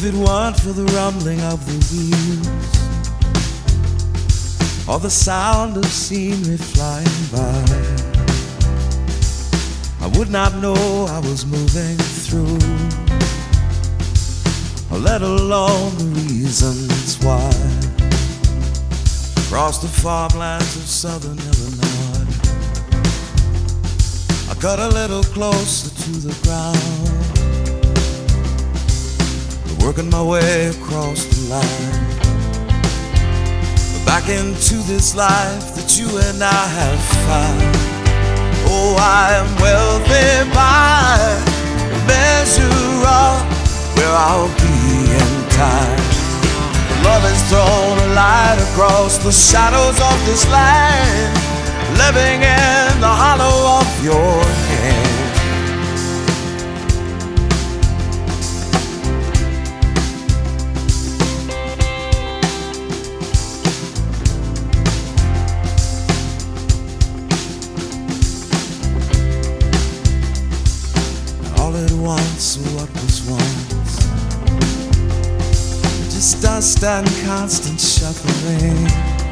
it weren't for the rumbling of the wheels or the sound of scenery flying by, I would not know I was moving through, let alone the reasons why. Across the farmlands of southern Illinois, I got a little closer to the ground, working my way across the line, back into this life that you and I have found. Oh, I am wealthy by the measure of where I'll be in time. Love has thrown a light across the shadows of this land, living in the hollow of your hand. All at once, what was once just dust and constant shuffling,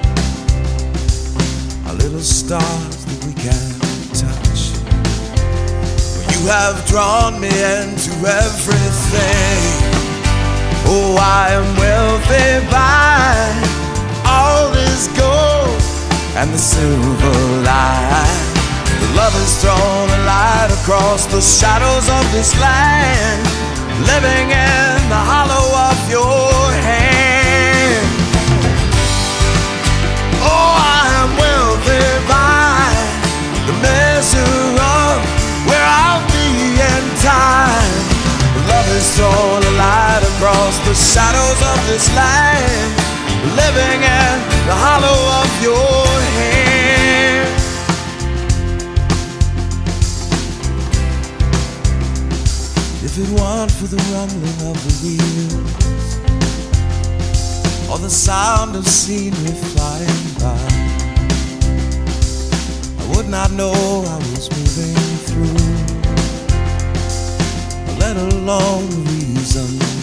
our little stars that we can't touch. You have drawn me into everything. Oh, I am wealthy by all this gold and the silver light. The love has thrown a light across the shadows of this land, living in the hollow of your hand. Oh, I am wealthy by the measure of where I'll be in time. Love has thrown a light across the shadows of this land, living in the hollow of your hand. If it weren't for the rumbling of the wheels or the sound of scenery flying by, I would not know I was moving through, let alone the reason